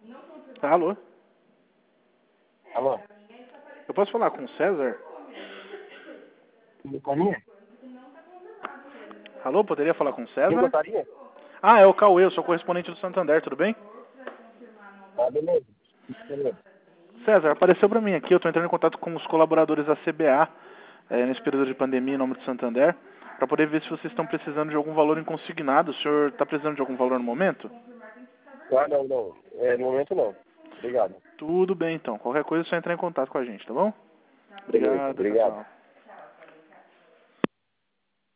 Alô? Alô? Eu posso falar com o César? Gostaria? Alô, poderia falar com o Quem César? gostaria? Ah, é o Cauê, eu sou correspondente do Santander, tudo bem? Ah, beleza. Beleza. César, apareceu pra mim aqui, eu tô entrando em contato com os colaboradores da CBA, nesse período de pandemia, em nome do Santander, pra poder ver se vocês estão precisando de algum valor em consignado. O senhor tá precisando de algum valor no momento? Ah, não. No momento não. Obrigado. Tudo bem, então. Qualquer coisa é só entrar em contato com a gente, tá bom? Beleza, Obrigado, tchau, obrigado. tchau.